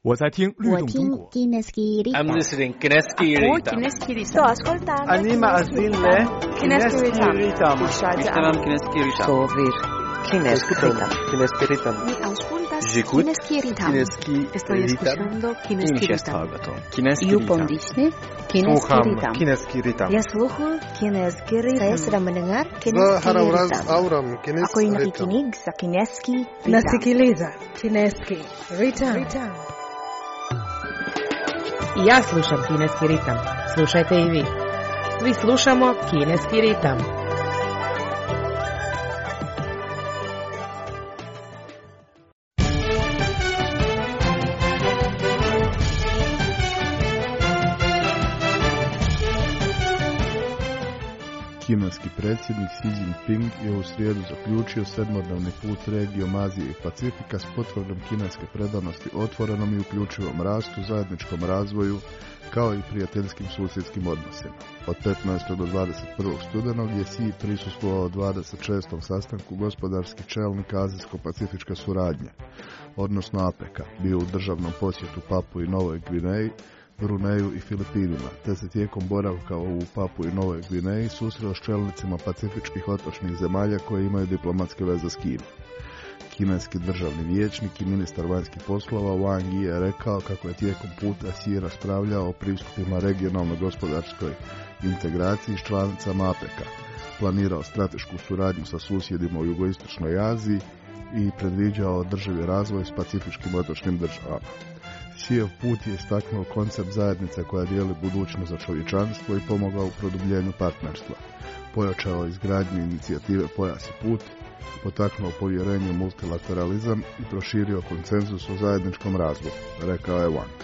我在听律动中国。 I'm listening Kineski Ritam. Sto ascoltando. Anima azille Kineski Ritam. Ishtaram Kineski Ritam. Sovir Kineski Ritam. Kineski Ritam. Mi auscultas J'écoute Kineski Ritam. Kineski Estoy escuchando Kineski Ritam. Kineski You Ritam. pondisne Kineski Sluham Ritam. Kineski Ritam. Ya sluhu Kineski Ritam. Saya sedang mendengar Kineski Haravraz Ritam. auram Ako ay Kineski Ritam. nakikinig sa Kineski Ritam. Nasikiliza Kineski Ritam. Ja slušam Kineski ritam. Slušajte i vi. Svi slušamo Kineski ritam. Kineski predsjednik Xi Jinping je u srijedu zaključio sedmodnevni put regijom Azije i Pacifika s potvrdom kineske predanosti otvorenom i uključivom rastu, zajedničkom razvoju, kao i prijateljskim susjedskim odnosima. Od 15. do 21. studenog je Xi prisustvovao 26. sastanku gospodarskih čelnika Azijsko-pacifičke suradnje, odnosno APEC-a, bio u državnom posjetu Papui i Novoj Gvineji, Bruneju i Filipinima, te se tijekom boravka u Papui i Novoj Gvineji susreo s čelnicima pacifičkih otočnih zemalja koje imaju diplomatske veze s Kinom. Kineski državni vijećnik i ministar vanjskih poslova Wang Yi je rekao kako je tijekom puta Xi raspravljao o pristupima regionalnoj gospodarskoj integraciji s članicama APEC-a, planirao stratešku suradnju sa susjedima u jugoistočnoj Aziji i predviđao održivi razvoj s pacifičkim otočnim državama. Xijev put je istaknuo koncept zajednice koja dijeli budućnost za čovječanstvo i pomogao u produbljenju partnerstva. Pojačao izgradnju inicijative Pojas i put, potaknuo povjerenje u multilateralizam i proširio konsenzus o zajedničkom razvoju, rekao je Wang.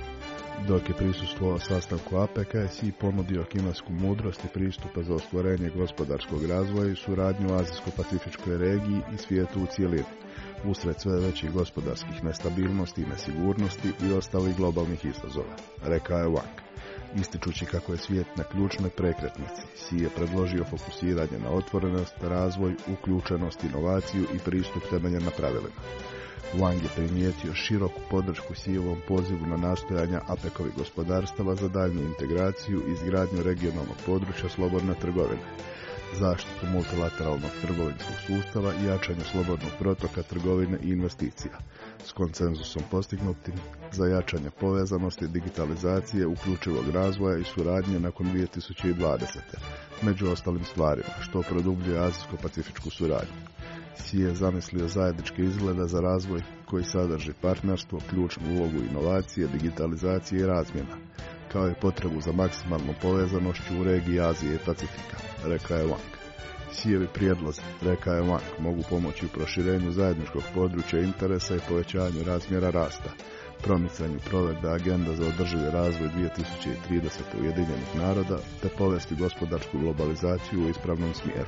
Dok je prisustvovao sastanku APEC-a, Xi ponudio kinesku mudrost i pristupe za ostvarenje gospodarskog razvoja i suradnju u Azijsko-pacifičkoj regiji i svijetu u cijelini, usred sve većih gospodarskih nestabilnosti i nesigurnosti i ostalih globalnih izazova, rekao je Wang. Ističući kako je svijet na ključnoj prekretnici, Xi je predložio fokusiranje na otvorenost, razvoj, uključenost, inovaciju i pristup temeljen na pravilima. Wang je primijetio široku podršku Xijevom pozivu na nastojanja APEC-ovih gospodarstava za daljnju integraciju i izgradnju regionalnog područja slobodne trgovine, zaštitu multilateralnog trgovinskog sustava i jačanje slobodnog protoka trgovine i investicija, s konsenzusom postignutim za jačanje povezanosti, digitalizacije, uključivog razvoja i suradnje nakon 2020. među ostalim stvarima, što produbljuje azijsko-pacifičku suradnju. Xi je zamislio zajedničke izgleda za razvoj koji sadrži partnerstvo, ključnu ulogu inovacije, digitalizacije i razmjena, kao i potrebu za maksimalnom povezanošću u regiji Azije i Pacifika, rekao je Wang. Xijevi prijedlozi, rekao je Wang, mogu pomoći u proširenju zajedničkog područja interesa i povećanju razmjera rasta, promicanju provedbe agenda za održivi razvoj 2030. Ujedinjenih naroda, te povesti gospodarsku globalizaciju u ispravnom smjeru.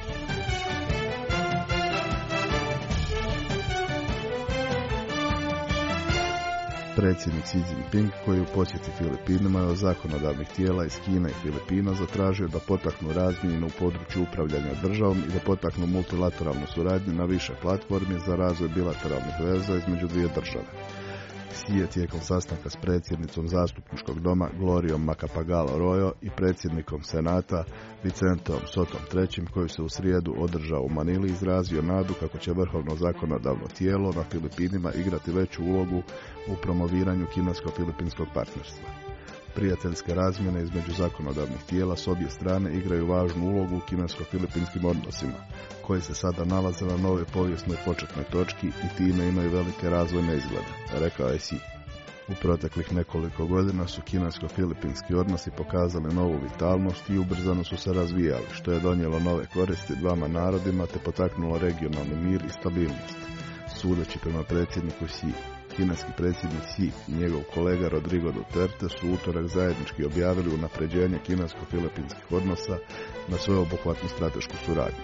Predsjednik Xi Jinping, koji u posjeti Filipinima je od zakonodavnih tijela iz Kine i Filipina zatražio da potaknu razmjenu u području upravljanja državom i da potaknu multilateralnu suradnju na više platformi za razvoj bilateralnih veza između dvije države. Xi je tijekom sastanka s predsjednicom zastupničkog doma Glorijom Macapagal Arroyo i predsjednikom Senata Vicentom Sotom III, koji se u srijedu održao u Manili, izrazio nadu kako će vrhovno zakonodavno tijelo na Filipinima igrati veću ulogu u promoviranju kinesko-filipinskog partnerstva. Prijateljske razmjene između zakonodavnih tijela s obje strane igraju važnu ulogu u kinesko-filipinskim odnosima, koji se sada nalaze na novoj povijesnoj početnoj točki i time imaju velike razvojne izglede, rekao je Xi. U proteklih nekoliko godina su kinesko-filipinski odnosi pokazali novu vitalnost i ubrzano su se razvijali, što je donijelo nove koristi dvama narodima te potaknulo regionalni mir i stabilnost. Sudeći prema predsjedniku Xi, kineski predsjednik Xi i njegov kolega Rodrigo Duterte su utorak zajednički objavili unapređenje kinesko-filipinskih odnosa na sveobuhvatnu stratešku suradnju.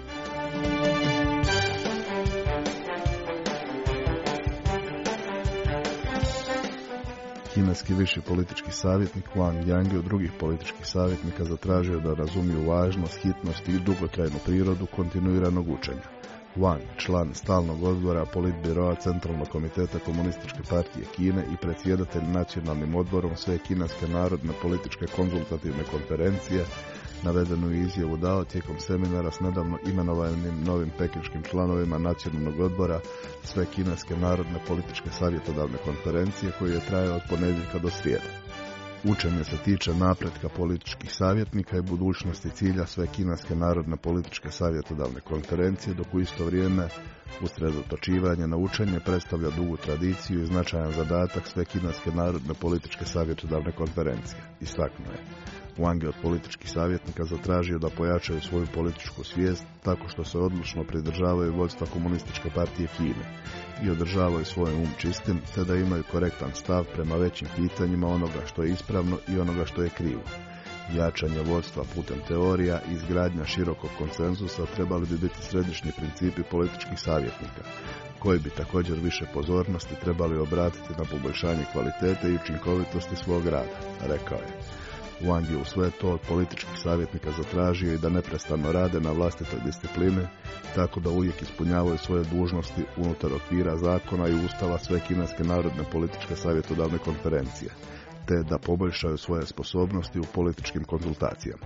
Kineski viši politički savjetnik Wang Yang je od drugih političkih savjetnika zatražio da razumiju važnost, hitnost i dugotrajnu prirodu kontinuiranog učenja. Wang, član stalnog odbora Politbiroa Centralnog komiteta Komunističke partije Kine i predsjedatelj nacionalnim odborom Sve kineske narodne političke konzultativne konferencije, navedenu izjavu dao tijekom seminara s nedavno imenovanim novim pekinškim članovima nacionalnog odbora Sve kineske narodne političke savjetodavne konferencije koji je trajao od ponedjeljka do srijede. Učenje se tiče napretka političkih savjetnika i budućnosti cilja Sve kineske narodne političke savjetodavne konferencije, dok u isto vrijeme usredotočivanje na učenje predstavlja dugu tradiciju i značajan zadatak Sve kineske narodne političke savjetodavne konferencije, istaknuo je. Wang je od političkih savjetnika zatražio da pojačaju svoju političku svijest tako što se odlučno pridržavaju vodstva Komunističke partije Kine i održavaju svoj um čistim, te da imaju korektan stav prema većim pitanjima onoga što je ispravno i onoga što je krivo. Jačanje vodstva putem teorija i izgradnja širokog konsenzusa trebali bi biti središnji principi političkih savjetnika, koji bi također više pozornosti trebali obratiti na poboljšanje kvalitete i učinkovitosti svog rada, rekao je. Wang je u sve to od političkih savjetnika zatražio i da neprestano rade na vlastitoj disciplini, tako da uvijek ispunjavaju svoje dužnosti unutar okvira zakona i ustava Sve kineske narodne političke savjetodavne konferencije, te da poboljšaju svoje sposobnosti u političkim konzultacijama.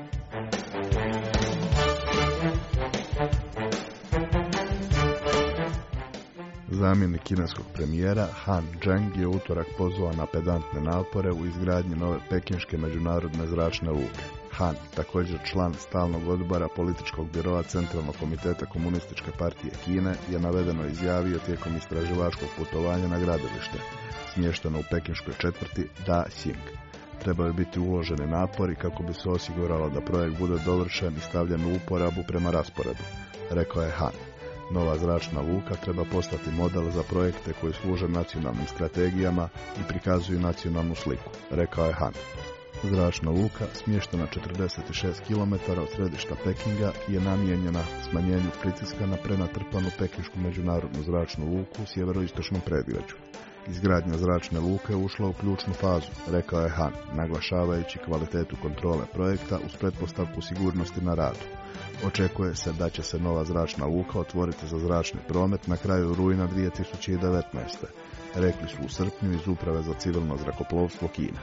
Zamjenik kineskog premijera Han Zheng je utorak pozvao na pedantne napore u izgradnji nove pekinške međunarodne zračne luke. Han, također član stalnog odbora Političkog biroa Centralnog komiteta Komunističke partije Kine, je navedeno izjavio tijekom istraživačkog putovanja na gradilište, smješteno u pekinškoj četvrti Daxing. Trebaju biti uloženi napori kako bi se osiguralo da projekt bude dovršen i stavljen u uporabu prema rasporedu, rekao je Han. Nova zračna luka treba postati model za projekte koji služe nacionalnim strategijama i prikazuju nacionalnu sliku, rekao je Han. Zračna luka, smještena 46 km od središta Pekinga, je namijenjena smanjenju pritiska na prenatrpanu pekinšku međunarodnu zračnu luku u sjeveroistočnom predgrađu. Izgradnja zračne luke ušla u ključnu fazu, rekao je Han, naglašavajući kvalitetu kontrole projekta uz pretpostavku sigurnosti na radu. Očekuje se da će se nova zračna luka otvoriti za zračni promet na kraju rujna 2019. Rekli su u srpnju iz Uprave za civilno zrakoplovstvo Kine.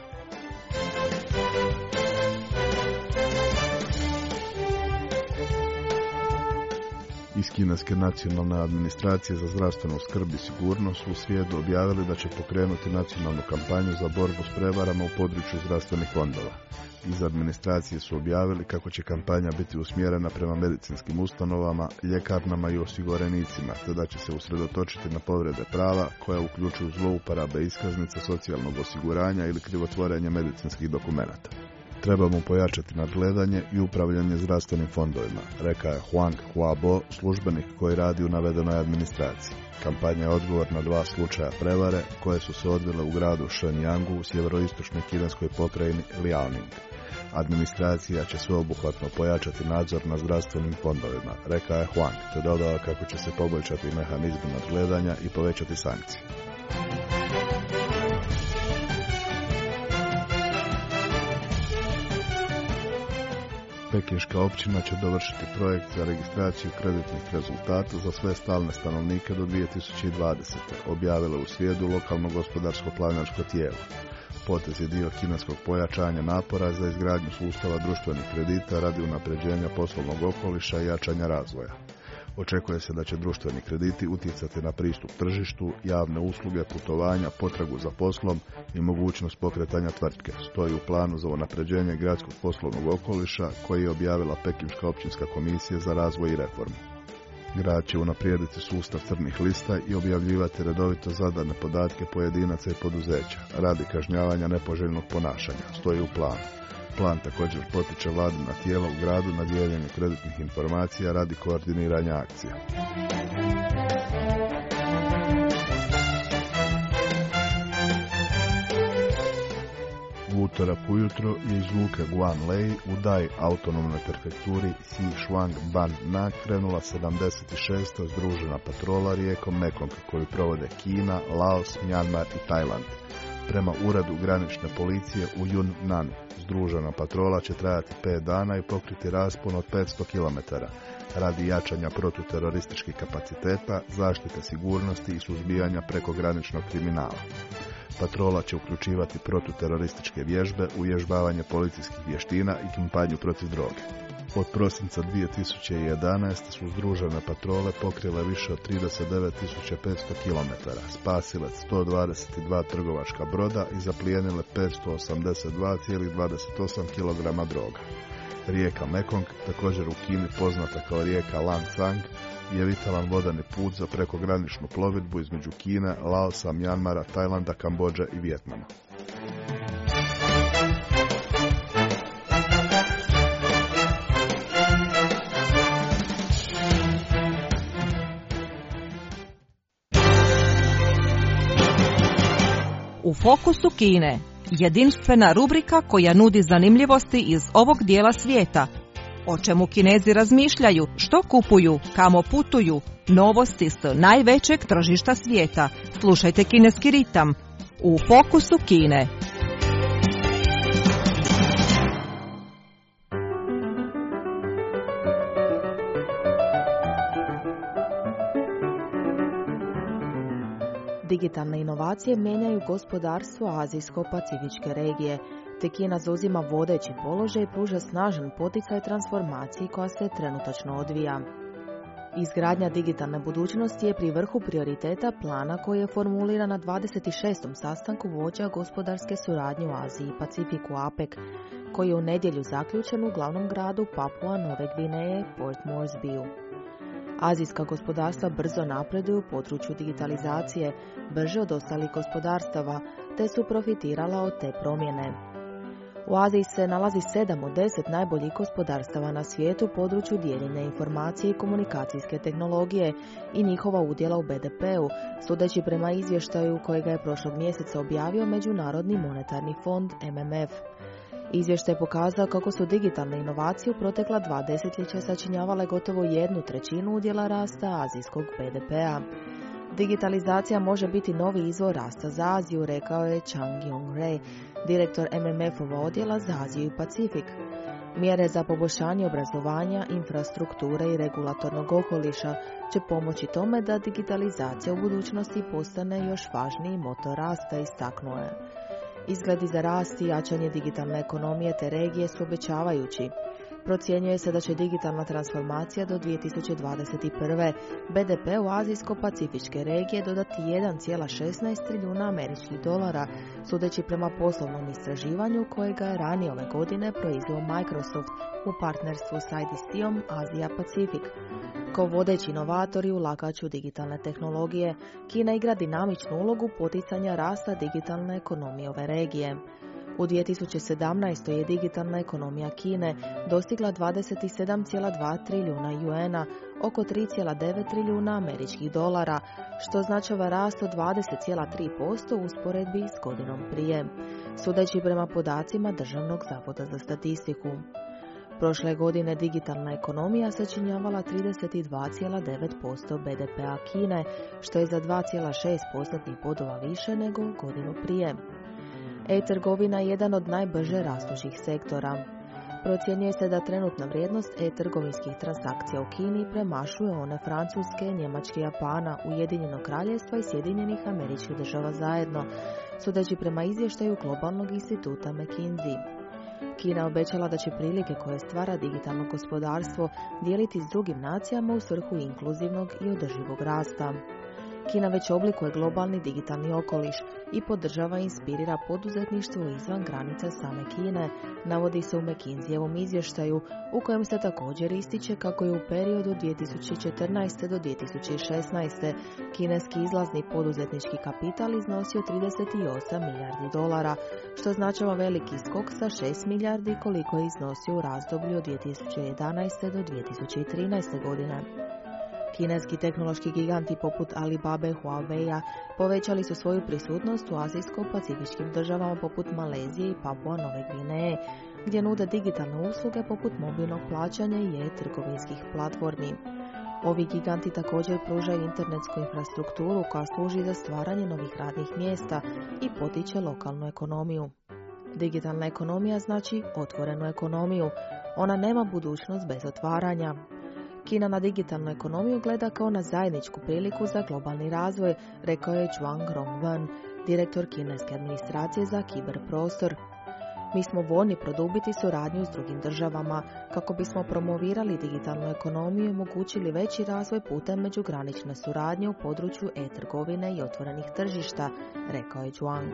Iz Kineske nacionalne administracije za zdravstvenu skrb i sigurnost su u srijedu objavili da će pokrenuti nacionalnu kampanju za borbu s prevarama u području zdravstvenih fondova. Iz administracije su objavili kako će kampanja biti usmjerena prema medicinskim ustanovama, ljekarnama i osiguranicima, te da će se usredotočiti na povrede prava koja uključuju zlouporabe iskaznice socijalnog osiguranja ili krivotvorenje medicinskih dokumenata. Trebamo pojačati nadgledanje i upravljanje zdravstvenim fondovima, rekao je Huang Huabo, službenik koji radi u navedenoj administraciji. Kampanja je odgovor na 2 slučaja prevare koje su se odvile u gradu Shenyangu u sjeveroistočnoj kineskoj pokrajini Liaoning. Administracija će sveobuhvatno pojačati nadzor na zdravstvenim fondovima, rekao je Huang, te dodao kako će se poboljšati mehanizmi nadgledanja i povećati sankcije. Pekinška općina će dovršiti projekt za registraciju kreditnih rezultata za sve stalne stanovnike do 2020. objavilo u srijedu lokalno gospodarsko planarsko tijelo. Potez je dio kineskog pojačanja napora za izgradnju sustava društvenih kredita radi unapređenja poslovnog okoliša i jačanja razvoja. Očekuje se da će društveni krediti utjecati na pristup tržištu, javne usluge, putovanja, potragu za poslom i mogućnost pokretanja tvrtke. Stoji u planu za unapređenje gradskog poslovnog okoliša koji je objavila Pekinška općinska komisija za razvoj i reformu. Grad će unaprijediti sustav crnih lista i objavljivati redovito zadane podatke pojedinaca i poduzeća radi kažnjavanja nepoželjnog ponašanja. Stoji u planu. Plan također potiče vladina tijela u gradu na dijeljenje kreditnih informacija radi koordiniranja akcija. U utorak ujutro je iz luke Guanlei u Dai autonomnoj prefekturi Sichuan-Ban-Na krenula 76. združena patrola rijekom Mekong koju provode Kina, Laos, Mjanmar i Tajland. prema uredu granične policije u Yunnanu. Združena patrola će trajati 5 dana i pokriti raspon od 500 km radi jačanja protuterorističkih kapaciteta, zaštite sigurnosti i suzbijanja prekograničnog kriminala. Patrola će uključivati protuterorističke vježbe, uvježbavanje policijskih vještina i kampanju protiv droge. Od prosinca 2011. su združene patrole pokrile više od 39.500 km, spasile 122 trgovačka broda i zaplijenile 582,28 kg droga. Rijeka Mekong, također u Kini poznata kao rijeka Lancang, je vitalan vodeni put za prekograničnu plovidbu između Kine, Laosa, Mjanmara, Tajlanda, Kambodže i Vijetnama. U fokusu Kine, jedinstvena rubrika koja nudi zanimljivosti iz ovog dijela svijeta. O čemu Kinezi razmišljaju, što kupuju, kamo putuju, novosti s najvećeg tržišta svijeta. Slušajte Kineski ritam u fokusu Kine. Digitalne inovacije mijenjaju gospodarstvo Azijsko-Pacifičke regije, te Kina zauzima vodeći položaj i pruža snažan poticaj transformaciji koja se trenutačno odvija. Izgradnja digitalne budućnosti je pri vrhu prioriteta plana koji je formuliran na 26. sastanku vođa gospodarske suradnje u Aziji i Pacifiku APEC, koji je u nedjelju zaključen u glavnom gradu Papua Nove Gvineje, Port Moresbyu. Azijska gospodarstva brzo napreduju u području digitalizacije, brže od ostalih gospodarstava, te su profitirala od te promjene. U Aziji se nalazi 7 od 10 najboljih gospodarstava na svijetu u području dijeljenja informacije i komunikacijske tehnologije i njihova udjela u BDP-u, sudeći prema izvještaju kojega je prošlog mjeseca objavio Međunarodni monetarni fond MMF. Izvještaj je pokazao kako su digitalne inovacije u protekla 2 desetljeća sačinjavale gotovo 1/3 udjela rasta azijskog BDP-a. Digitalizacija može biti novi izvor rasta za Aziju, rekao je Chang Yong-rae, direktor MMF-ova odjela za Aziju i Pacifik. Mjere za poboljšanje obrazovanja, infrastrukture i regulatornog okoliša će pomoći tome da digitalizacija u budućnosti postane još važniji motor rasta, istaknuo je. Izgledi za rast i jačanje digitalne ekonomije te regije su obećavajući. Procjenjuje se da će digitalna transformacija do 2021. BDP u Azijsko-Pacifičke regije dodati 1,16 trilijuna američkih dolara, sudeći prema poslovnom istraživanju kojega je ranije ove godine proizveo Microsoft u partnerstvu s IDC-om Azija-Pacifik. Kao vodeći inovator i ulagač u digitalne tehnologije, Kina igra dinamičnu ulogu poticanja rasta digitalne ekonomije ove regije. U 2017. je digitalna ekonomija Kine dostigla 27,2 trilijuna juena, oko 3,9 trilijuna američkih dolara, što označava rast od 20,3% u usporedbi s godinom prije, sudeći prema podacima Državnog zavoda za statistiku. Prošle godine digitalna ekonomija sačinjavala 32,9% BDP-a Kine, što je za 2,6% bodova više nego godinu prije. E-trgovina je jedan od najbrže rastućih sektora. Procjenjuje se da trenutna vrijednost e-trgovinskih transakcija u Kini premašuje one Francuske, Njemačke, Japana, Ujedinjenog Kraljevstva i Sjedinjenih Američkih Država zajedno, sudeći prema izvještaju globalnog instituta McKinsey. Kina obećala da će prilike koje stvara digitalno gospodarstvo dijeliti s drugim nacijama u svrhu inkluzivnog i održivog rasta. Kina već oblikuje globalni digitalni okoliš i podržava i inspirira poduzetništvo izvan granica same Kine, navodi se u McKinsey-evom izvještaju, u kojem se također ističe kako je u periodu 2014. do 2016. kineski izlazni poduzetnički kapital iznosio 38 milijardi dolara, što označava veliki skok sa 6 milijardi koliko je iznosio u razdoblju od 2011. do 2013. godine. Kineski tehnološki giganti poput Alibabe, Huawei-a povećali su svoju prisutnost u azijsko-pacifičkim državama poput Malezije i Papua Nove Gvineje, gdje nude digitalne usluge poput mobilnog plaćanja i e-trgovinskih platformi. Ovi giganti također pružaju internetsku infrastrukturu koja služi za stvaranje novih radnih mjesta i potiče lokalnu ekonomiju. Digitalna ekonomija znači otvorenu ekonomiju. Ona nema budućnost bez otvaranja. Kina na digitalnu ekonomiju gleda kao na zajedničku priliku za globalni razvoj, rekao je Zhuang Rongwen, direktor kineske administracije za kiberprostor. Mi smo voljni produbiti suradnju s drugim državama kako bismo promovirali digitalnu ekonomiju i omogućili veći razvoj putem međugranične suradnje u području e-trgovine i otvorenih tržišta, rekao je Zhuang.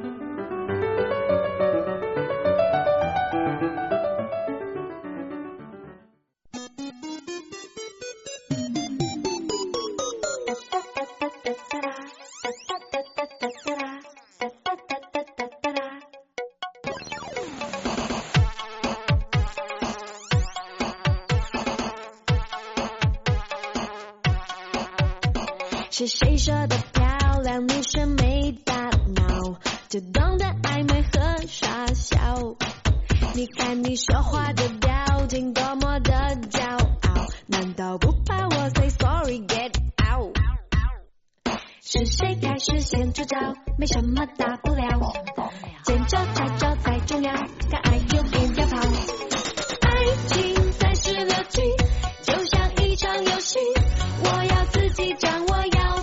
是谁说的漂亮女生没大脑，就懂得暧昧和傻笑。你看你说话的表情多么的骄傲，难道不怕我 say sorry get out？ 是谁开始先出招，没什么大不了，见招拆招才重要，敢爱就不要跑。爱情36句，就像一场游戏，我要自己掌握。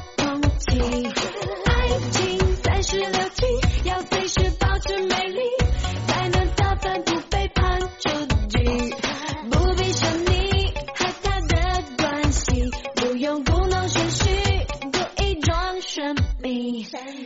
爱情36句，要随时保持美丽，才能得分不被判出局。不必说你和他的关系，不用故弄玄虚，故意装神秘。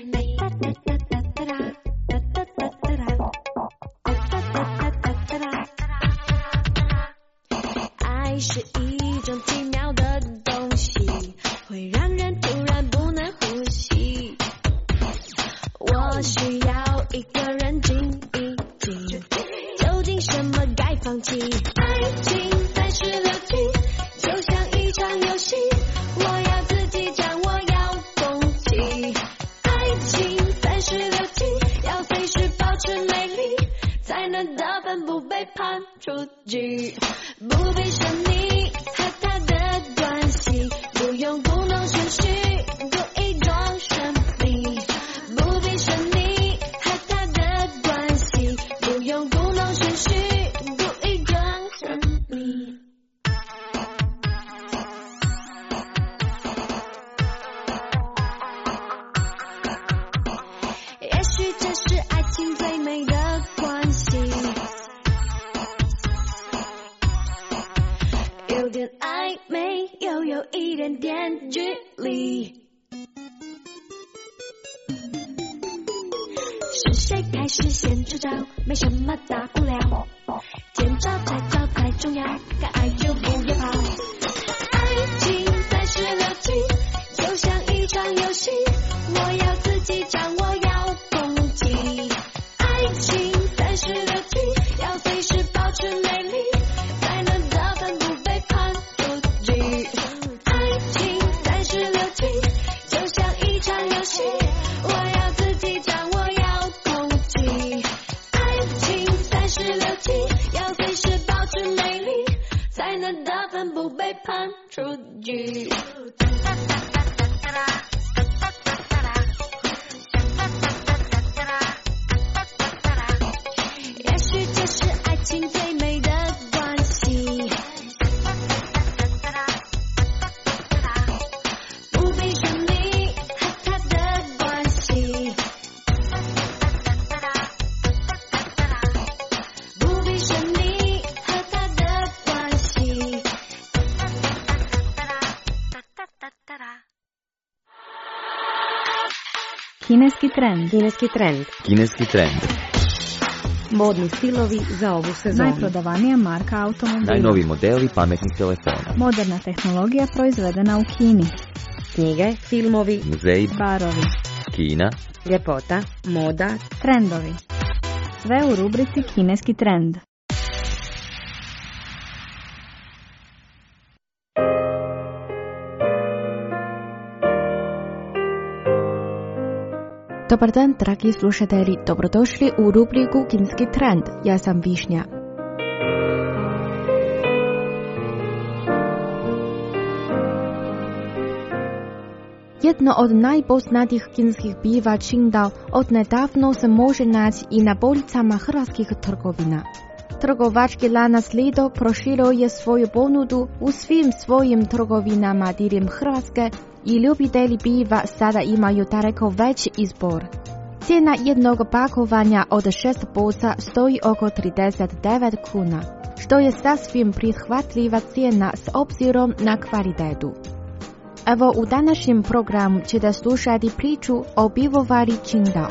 爱是一种奇妙的东西，会让人突然不能呼吸。我需要一个人静一静，究竟什么该放弃？爱情36句，就像一场游戏，我要自己掌握，要攻击。爱情36句，要随时保持美丽，才能得分不被判出局。不必说你和他的关系，不用故弄玄虚，故意装神秘。不必说你和他的关系，不用故弄玄虚，故意装神秘。也许这是爱情最美的关系，有点暧昧，又有一点点距离。是谁开始先出招，没什么大不了，见招拆招才重要，敢爱就不要跑。爱情36句，就像一场游戏，我要自己掌握，要攻击。爱情36句，要随时保持美丽，才能得分不被判出局。爱情36句，就像一场游戏，我要自己掌握，要攻击。爱情36句，要随时保持美丽，才能得分不被判出局。也许这是爱情最美的关系，不必说你和他的关系，不必说你和他的关系。 Kineski trend. Kineski trend. Kineski trend. Modni stilovi za ovu sezonu. Najprodavanija marka automobila. Najnoviji modeli pametnih telefona. Moderna tehnologija proizvedena u Kini. Knjige, filmovi, Muzeji, Barovi. Kina, ljepota, moda, Trendovi. Sve u rubrici Kineski trend. Dobar dan, dragi slušatelji, dobrodošli u rubriku Kineski trend. Ja sam Višnja. Jedno od najpoznatijih kineskih piva Qingdao odnedavno se može naći i na policama hrvatskih trgovina. Trgovački lanac Lidl proširio je svoju ponudu u svim svojim trgovinama diljem Hrvatske i ljubitelji piva sada imaju daleko veći izbor. Cijena jednog pakovanja od 6 boca stoji oko 39 kuna, što je sasvim prihvatljiva cijena s obzirom na kvalitetu. Evo u današnjem programu ćete slušati priču o pivovari Qingdao.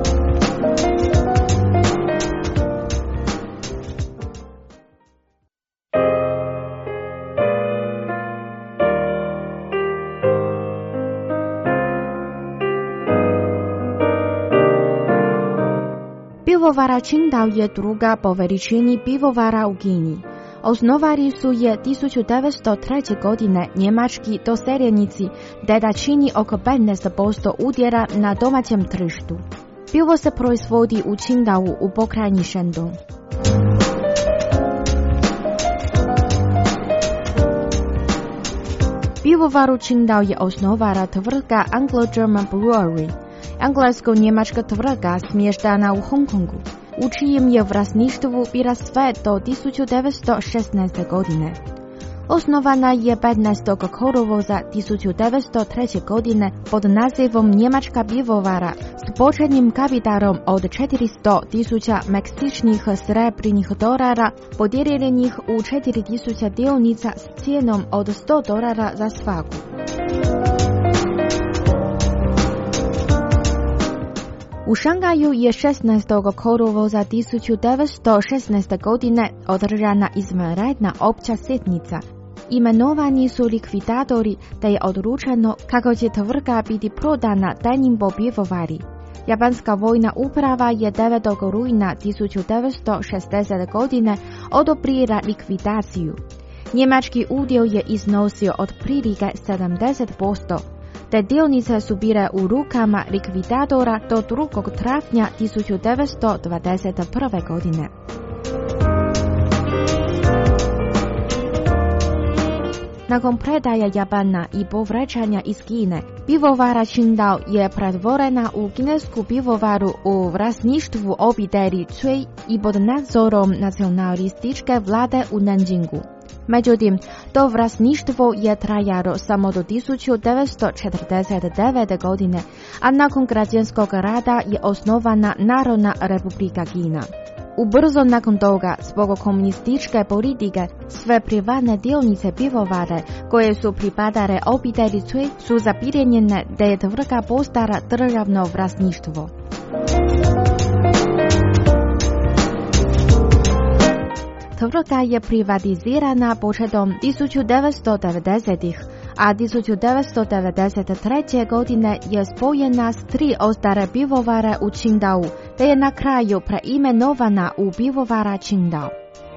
Pivovara Qingdao je druga po veličini pivovara u Kini. Osnovali su je 1903. godine njemački doseljenici, te da čini oko 15% udjela na domaćem tržištu. Pivo se proizvodi u Qingdao u pokrajini Shandong. Pivovaru Qingdao je osnovala tvrtka Anglo-German Brewery, englesko-njemačka tvrtka smještena u Hong Kongu, u čijem je vlasništvu bila sve do 1916. godine. Osnovana je 15. kolovoza 1903. godine pod nazivom Njemačka pivovara s početnim kapitalom od 400.000 meksičnih srebrnih dolara podijeljenih u 4.000 dionica s cijenom od $100 za svaku. U Šangaju je 16. kolovoza 1916. godine održana izvanredna opća sjednica. Imenovani su likvidatori, te je odlučeno kako će tvrtka biti prodana tajnim po pivovari. Japanska vojna uprava je 9. rujna 1960. godine odobrila likvidaciju. Njemački udio je iznosio otprilike 70%. Te dionice su bile u rukama likvidatora do 2. travnja 1921. godine. Nakon predaje Japana i povraćanja iz Kine, pivovara Qingdao je pretvorena u kinesku pivovaru u vlasništvu obitelji Cui i pod nadzorom nacionalističke vlade u Nanjingu. Međutim, to vlasništvo je trajalo samo do 1949. godine, a nakon građanskog rata je osnovana Narodna republika Kina. Ubrzo nakon toga, zbog komunističke politike, sve privatne dionice pivovare koje su pripadale obitelji Cui su zaplijenjene, te je tvrtka postala državno vlasništvo. Tvrtka je privatizirana početkom 1990-ih, a 1993. godine je spojena s 3 ostale pivovare u Qingdao, te je na kraju preimenovana u pivovara Qingdao.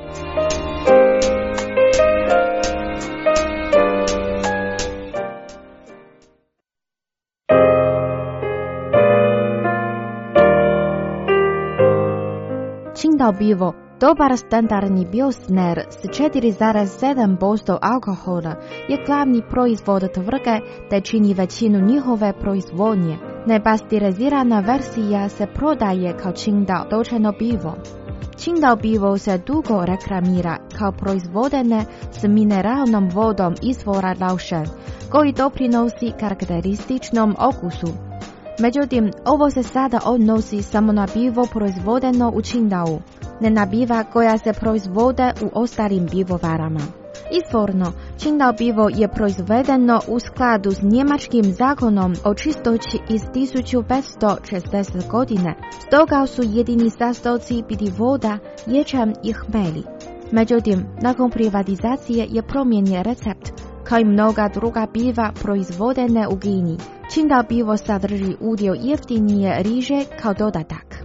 Qingdao pivo, dobar standardni pilsner s 4,7% alkohola, je glavni proizvod tvrtke te čini većinu njihove proizvodnje. Nepasteurizirana verzija se prodaje kao Qingdao točeno pivo. Qingdao pivo se dugo reklamira kao proizvodene s mineralnom vodom izvora Laoshan, koji doprinosi karakterističnom okusu. Međutim, ovo se sada odnosi samo na pivo proizvodeno u Qingdao, ne na piva koja se proizvode u ostalim pivovarama. Izvorno, Qingdao pivo je proizvedeno u skladu s njemačkim zakonom o čistoći iz 1560. godine, stoga su jedini sastojci bili voda, ječam i hmelj. Međutim, nakon privatizacije je promijenjen recept, kao i mnoga druga piva proizvodene u Kini. Qingdao pivo sadrži udio jeftinije riže kao dodatak.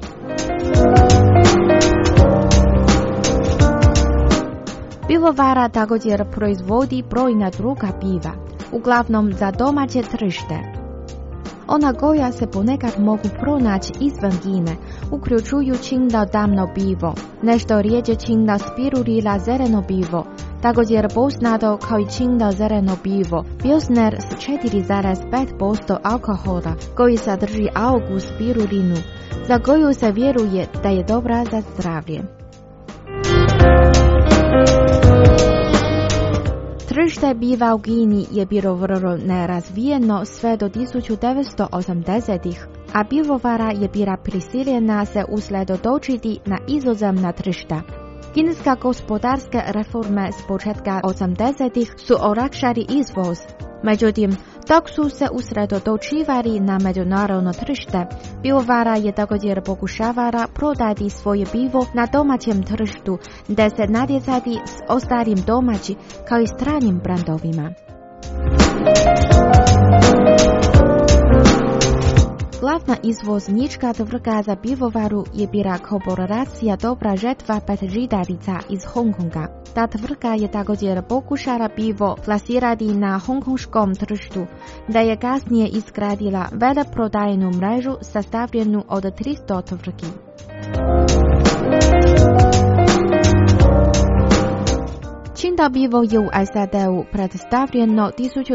Pivovara također proizvodi brojna druga piva, uglavnom za domaće tržište. Ona koja se ponekad mogu pronaći izvan Kine, uključuju Qingdao tamno pivo, nešto rijeđe Qingdao spirulina zeleno pivo, Također poznato kao i Qingdao zeleno pivo, pilsner s 4,5% alkohola koji sadrži augus spirulinu, za koju se vjeruje da je dobra za zdravlje. Tržište piva u Kini je bilo vrlo nerazvijeno sve do 1980-ih, a pivovara je bila prisiljena se usredotočiti na inozemna tržišta. Kineska gospodarske reforme s početka 80-ih su olakšali izvoz. Međutim, dok su se usredotočivali na međunarodno tržište, pivovara je također pokušavala prodati svoje pivo na domaćem tržištu, da se natjecati s ostalim domaćim kao i stranim brandovima. Glavna izvoznička tvrtka za pivovaru je bila korporacija Dobra žetva petžitarica iz Hong Konga. Ta tvrtka je također pokušala pivo plasirati na hongkonškom tržištu, da je kasnije izgradila veleprodajnu mrežu sastavljenu od 300 tvrtki. Qingdao pivo je u SAD-u predstavljeno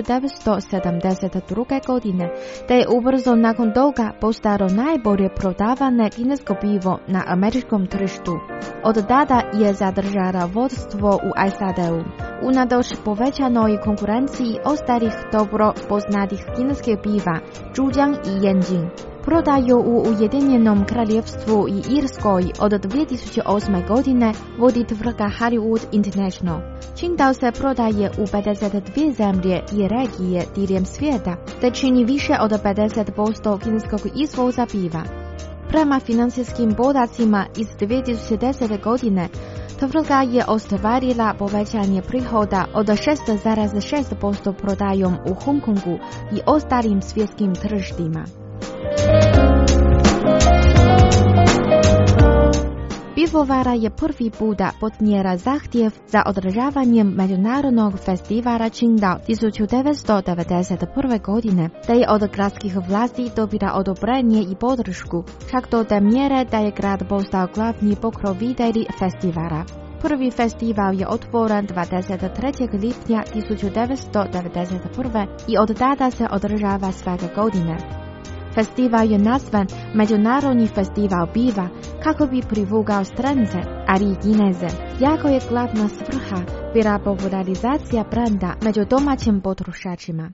1972. godine, te je ubrzo nakon toga postalo najbolje prodavane kinesko pivo na američkom tržištu. Od tada je zadržala vodstvo u SAD-u. Unatoč povećanoj konkurenciji ostalih dobro poznatih kineskih piva, Zhujiang i Yanjing, prodaju u Ujedinjenom kraljevstvu i Irskoj od 2008. godine vodi tvrtka Hollywood International. Qingdao se prodaje u 52 zemlje i regije diljem svijeta, te čini više od 50% kineskog izvoza piva. Prema financijskim podacima iz 2010. godine, tvrtka je ostvarila povećanje prihoda od 6,6% prodajom u Hong Kongu i ostalim svjetskim tržištima. Pivovara je prvi puta podnijela zahtjev za održavanjem međunarodnog festivala Qingdao 1991. godine, te je od gradskih vlasti dobila odobrenje i podršku, čak do te mjere da je grad postao glavni pokrovitelj festivala. Prvi festival je otvoren 23. lipnja 1991. i od tada se održava svake godine. Festival je nazvan Međunarodni festival piva kako bi privukao strance, ali i Kineze. Jako je glavna svrha bila popularizacija branda među domaćim potrošačima.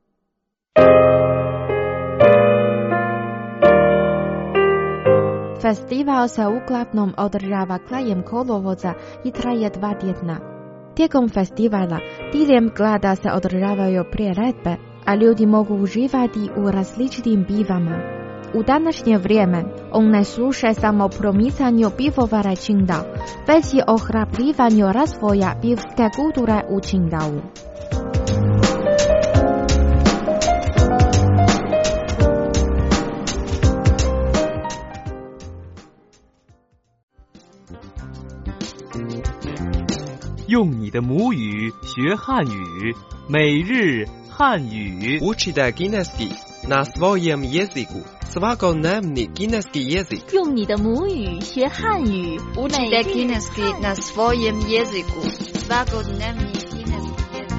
Festival se uglavnom održava krajem kolovoza i traje 2 tjedna. Tijekom festivala diljem grada se održavaju priredbe, a ljudi mogu uživati u različitim pivama. U današnje vrijeme on ne sluša samo promicanju pivovara Qingdao, već je ohrabrivanju razvoja pivske kulture u Qingdao. 用你的母语学汉语，每日汉语。 Učite kineski na svojem jeziku. Svakodnevni kineski jezik. 用你的母语学汉语， Učite kineski na svojem jeziku. Svakodnevni kineski jezik.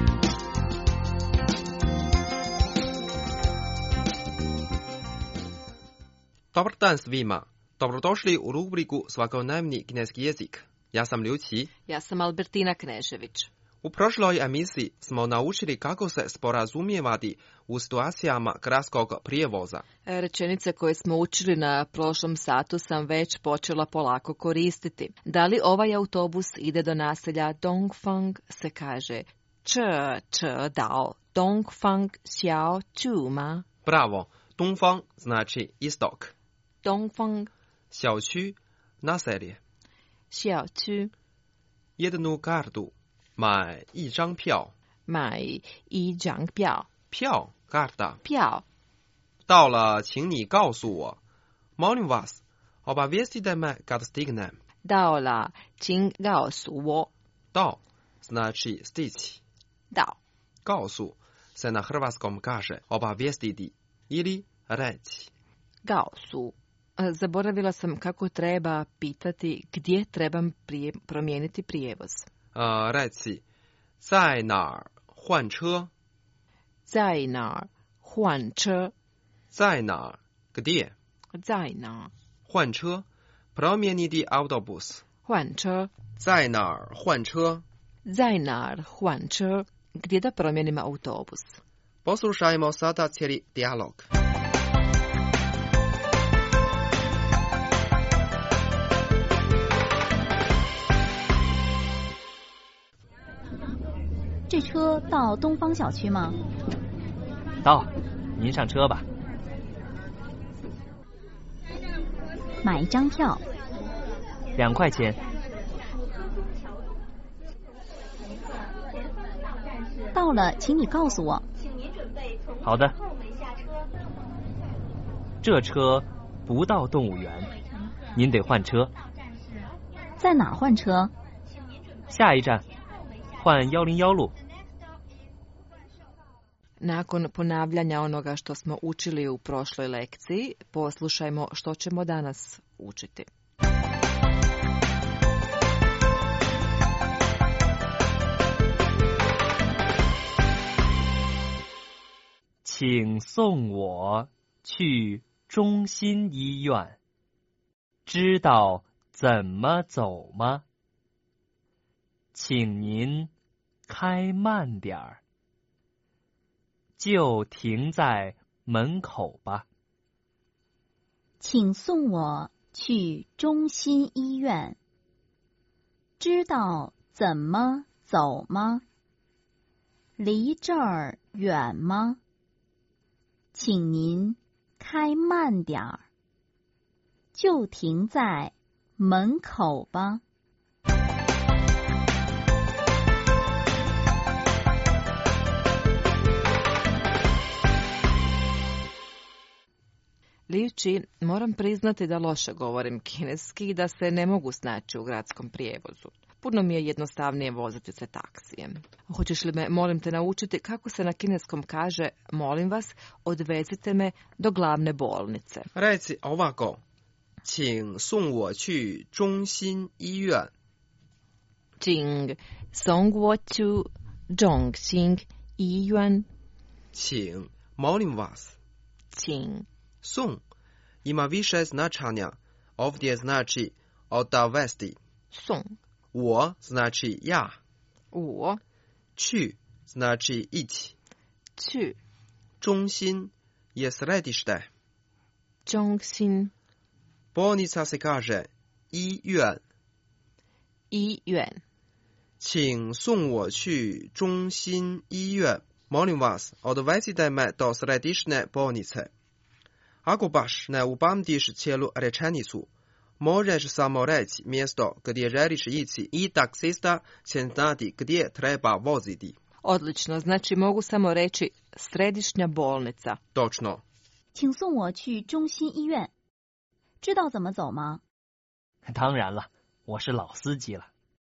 Dobar dan svima. Dobrodošli u rubriku Svakodnevni kineski jezik. Ja sam Liu Qi. Ja sam Albertina Knežević. U prošloj emisiji smo naučili kako se sporazumijevati u situacijama gradskog prijevoza. Rečenice koje smo učili na prošlom satu sam već počela polako koristiti. Da li ovaj autobus ide do naselja Dongfang, se kaže Che dao Dongfang xiao chu ma. Bravo, Dongfang znači istok. Dongfang Xiaoqu naselje. Xiaoqu jednu kartu. 买一张票， 买一张票， 票 karta， 票。 到了，请你告诉我。Molim vas, obavijestite me kad stignem. 到了，请告诉我。 到 znači stići. 到告诉 se na hrvatskom kaže obavijestiti ili reći. 告诉. Zaboravila sam kako treba pitati gdje trebam promijeniti prijevoz. Reci, 在哪儿换车？ 在哪儿换车？ 在哪儿 gdje？ 在哪儿换车 promijeniti autobus。 换车？ 在哪儿换车？ 在哪儿换车？Gdje da promijenimo autobus? Poslušajmo sada cijeli dijalog. 这车到东方小区吗？ 到，您上车吧。 买一张票。 2块钱。 到了，请你告诉我。 好的。这车不到动物园，您得换车。 在哪儿换车？ 下一站，换101路。 Nakon ponavljanja onoga što smo učili u prošloj lekciji, poslušajmo što ćemo danas učiti. 请送我去中心医院。知道怎么走吗？请您开慢点儿。就停在门口吧。 请送我去中心医院。知道怎么走吗？离这儿远吗？请您开慢点儿。就停在门口吧。 Liči, moram priznati da loše govorim kineski i da se ne mogu snaći u gradskom prijevozu. Puno mi je jednostavnije voziti se taksijem. Hoćeš li me, molim te, naučiti kako se na kineskom kaže, molim vas, odvezite me do glavne bolnice? Reci ovako, 请送我去中心医院。 请送我去中心医院。 请 molim vas。 请送 ima više značenja. Ovdje znači odvesti. 送我 znači ja. 我去 znači ići. 去中心je središte. 中心 Bolnica se kaže 医院。 医院。 请送我去中心医院。Molim vas, odvezite me do središnje bolnice. Ako baš ne upamtiš cijelu rečenicu, možeš samo reći mjesto gdje želiš ići i taksista će znati gdje treba voziti. Odlično, znači mogu samo reći središnja bolnica. Točno. 请送我去中心医院。知道怎么走吗？ 当然了，我是老司机了。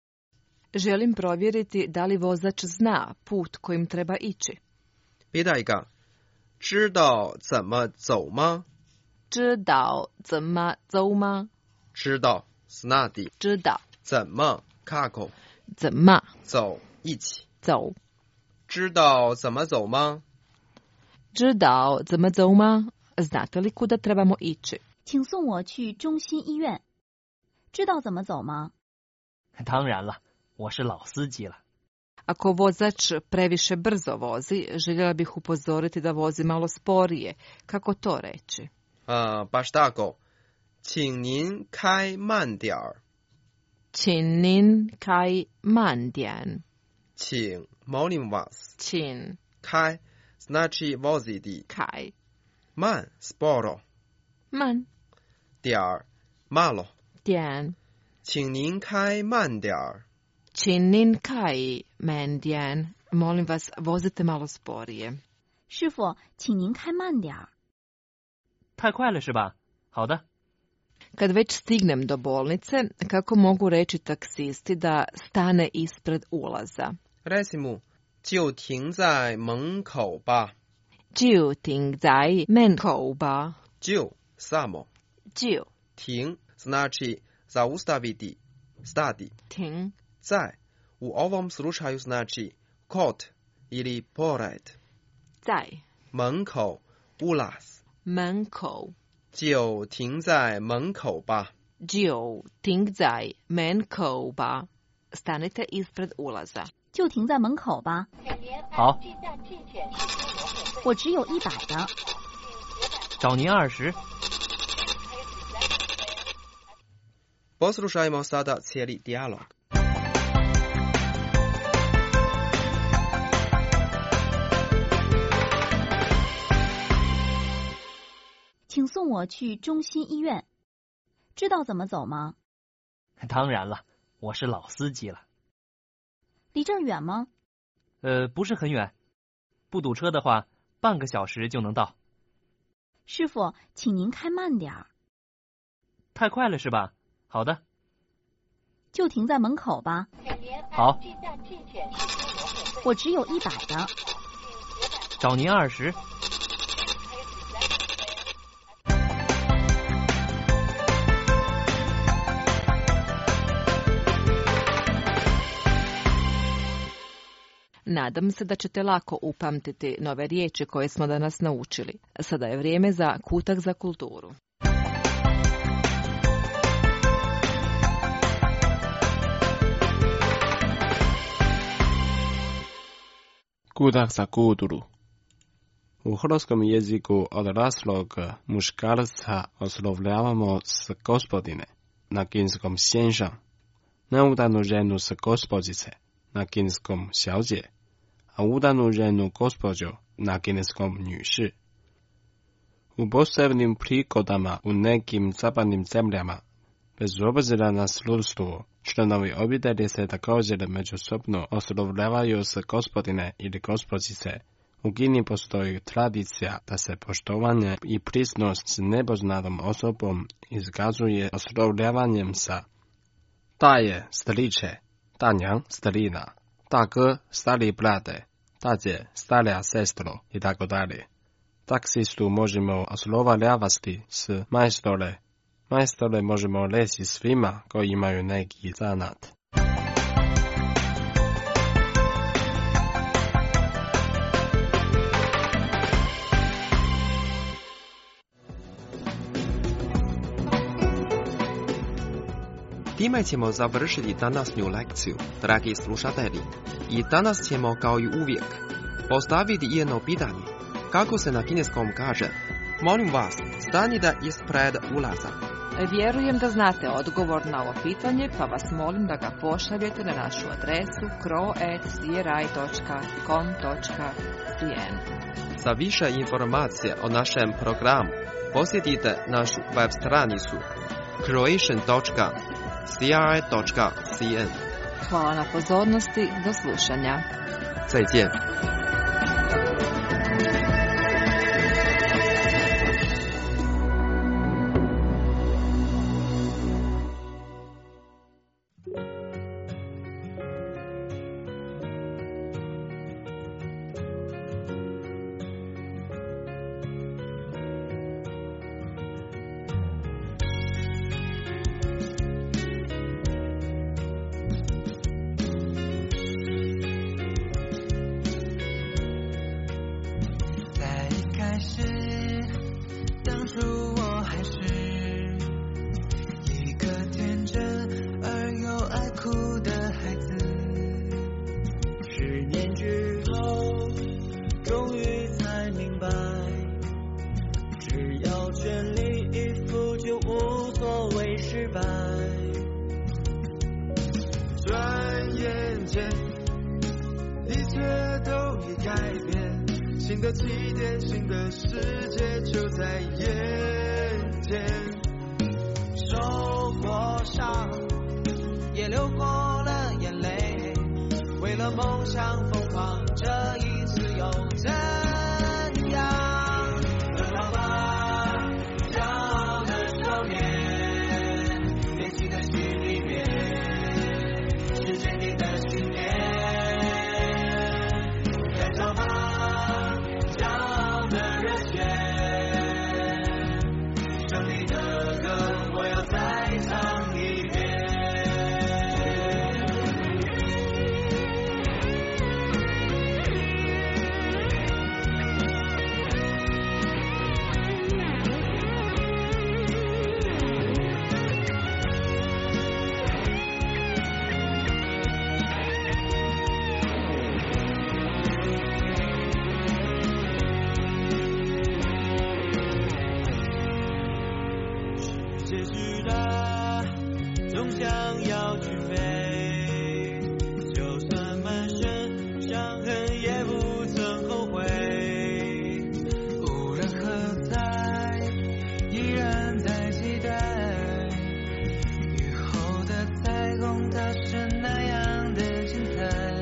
Želim provjeriti da li vozač zna put kojim treba ići. Pitaj ga, 知道怎么走吗？ 知道怎么走吗？ 知道 znati。 知道怎么 kako。 怎么走一起。 走。 知道怎么走吗？ 知道怎么走吗？Znate li kuda trebamo ići? 请送我去中心医院。知道怎么走吗？ 当然了，我是老司机了。 Ako vozač previše brzo vozi, željela bih upozoriti da vozi malo sporije. Kako to reći? Baš tako. 请您开慢点儿。 请您开慢点。 请 molim vas。 请开 znači voziti。 开慢 sporo。 慢点儿 malo。 点请您开慢点儿。 请您开慢点。Molim vas, vozite malo sporije. 师傅，请您开慢点儿。 太快了是吧？好的。 Kad već stignem do bolnice, kako mogu reći taksisti da stane ispred ulaza? Reci mu, 就停在门口吧。 就停在门口吧。 就 samo。 就停 znači zaustaviti, stati. 停在 u ovom slučaju znači Kod ili pored. 在门口 ulas. 门口就停在门口吧。 就停在门口吧 Stanite ispred ulaza. 就停在门口吧。 好， 我只有100的。 找您20。 Poslušajmo sada cijeli dijalog. 请送我去中心医院。知道怎么走吗？ 当然了，我是老司机了。 离这儿远吗？ 不是很远，不堵车的话，半个小时就能到。 师傅，请您开慢点儿。 太快了是吧？好的。 就停在门口吧。 好。 我只有100的。 找您20。 Nadam se da ćete lako upamtiti nove riječi koje smo danas naučili. Sada je vrijeme za kutak za kulturu. Kutak za kulturu. U hrvatskom jeziku odraslog muškarca oslovljavamo s gospodine, na kineskom先生, neudanu ženu s gospođice, na kineskom 小姐, a udanu ženu gospođo na kineskom 女士. U posebnim prigodama u nekim zapadnim zemljama, bez obzira na služstvo, članovi obitelji se također međusobno oslovljavaju s gospodine ili gospođice. U Kini postoji tradicija da se poštovanje i prisnost s nepoznatom osobom iskazuje oslovljavanjem sa 大爷 striče, 大娘 starina, 大哥 stari brate, 大姐 starija sestro i tako dalje. Taksistu možemo oslovljavati s majstore. Majstore možemo reći svima koji imaju neki zanat. Time ćemo završiti današnju lekciju, dragi slušatelji. I danas ćemo, kao i uvijek, postaviti jedno pitanje. Kako se na kineskom kaže? Molim vas, stanite ispred ulaza. Vjerujem da znate odgovor na ovo pitanje, pa vas molim da ga pošaljete na našu adresu kro@cri.com.cn. Za više informacije o našem programu posjetite našu web stranicu croatian.cri.cn. Hvala na pozornosti, do slušanja. 再见。 新的起点，新的世界就在眼前。受过伤，也流过了眼泪，为了梦想疯狂，这一次又怎样？奔跑吧，骄傲的少年，年轻的心里面是坚定的信念。燃烧吧！ 总想要去飞，就算满身伤痕也不曾后悔。无论何在，依然在期待雨后的彩虹，它是那样的精彩。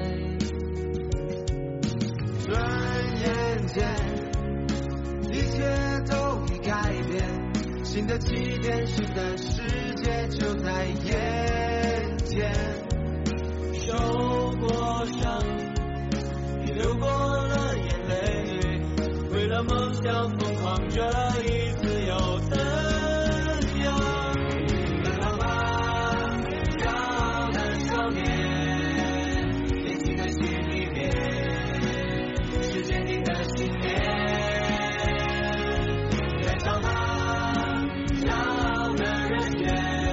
转眼间，一切都已改变，新的起点，新的世界就在眼前。受过伤，也流过了眼泪，为了梦想疯狂，这一次又怎样？奔跑吧，骄傲的少年，年轻的心里面是坚定的信念。燃烧吧，骄傲的热血，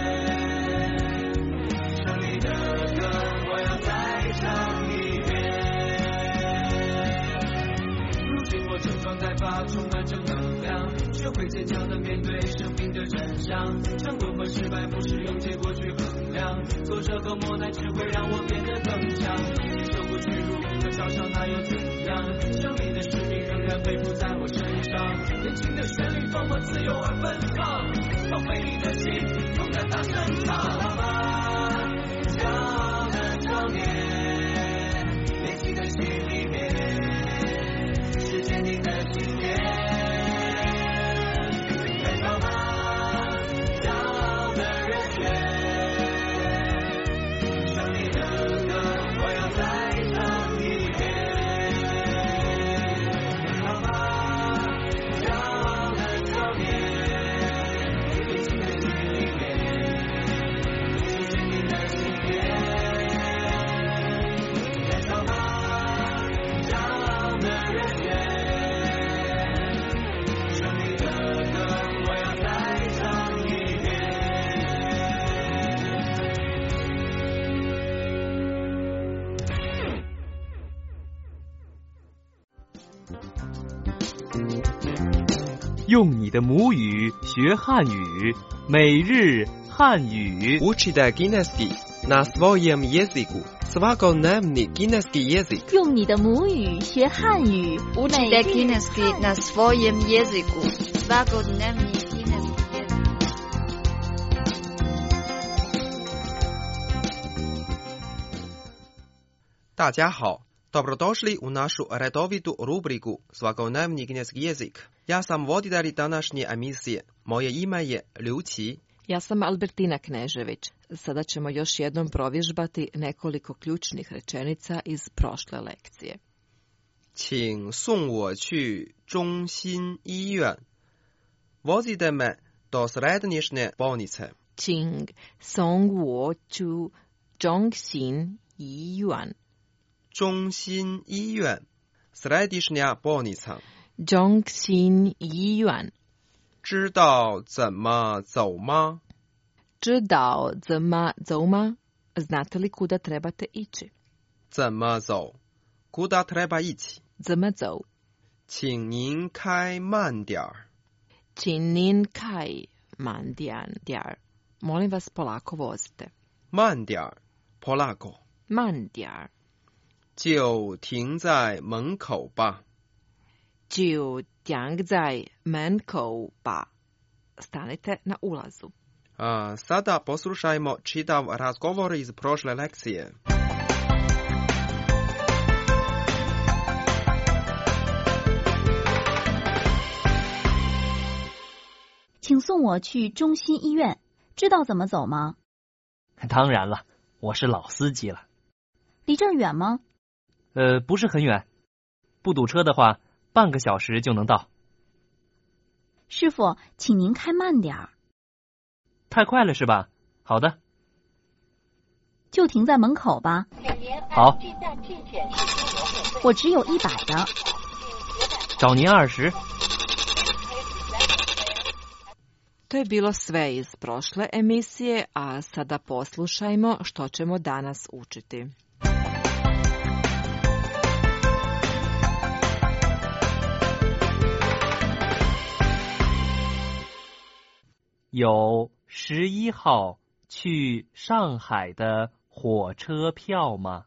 胜利的歌我要再唱一遍。如今我整装待发，充满正能量，学会坚强的面对生命的真相。成功和失败不是用结果去衡量，挫折和磨难只会让我变得更强。接受过屈辱和嘲笑，那又怎样？生命的使命仍然背负在我身上。年轻的旋律多么自由而奔放，放飞你的心，勇敢大声唱。好吧，骄傲的少年，年轻的心里面是坚定的信念。燃烧吧，骄傲的热血，胜利的歌我要再唱一遍。好吧，骄傲的少年，年轻的心里面是坚定的信念。燃烧吧，骄傲的热血，胜利的歌我要再唱一遍。 用你的母语学汉语，每日汉语。 Учите кінеський на своєму язику. Svakodnевний кінеський язик. 用你的母语学汉语， Учите кінеський на своєму язику. Svakodневний кінеський язик. 大家好, добродошли у нашу редовиту рубрику Svakodnevний кінеський язик. Ja sam voditelj današnje emisije. Moje ime je Liu Qi. Ja sam Albertina Knežević. Sada ćemo još jednom provježbati nekoliko ključnih rečenica iz prošle lekcije. 请送我去中心医院. Vozite me do središnje bolnice. 请送我去中心医院. 中心医院, središnja bolnica. 中心医院. 知道怎么走吗? 知道怎么走吗? Znate li kuda trebate ići? 怎么走? Kuda treba ići? 怎么走? 请您开慢点儿. 请您开慢点儿. Molim vas polako vozite. 慢点儿, polako. 慢点儿. 就停在门口吧. 就停在门口吧. Stanite na ulazu. Sada poslušajmo čitav razgovor iz prošle lekcije. 请送我去中心医院，知道怎么走吗？ 当然了，我是老司机了。 离这儿远吗？ 不是很远，不堵车的话，半个小时就能到。 师傅，请您开慢点儿。 太快了是吧？好的。 就停在门口吧。 好。 我只有100的。 找您20。 To je bilo sve iz prošle emisije, a sada poslušajmo što ćemo danas učiti. 有11号去上海的火车票吗？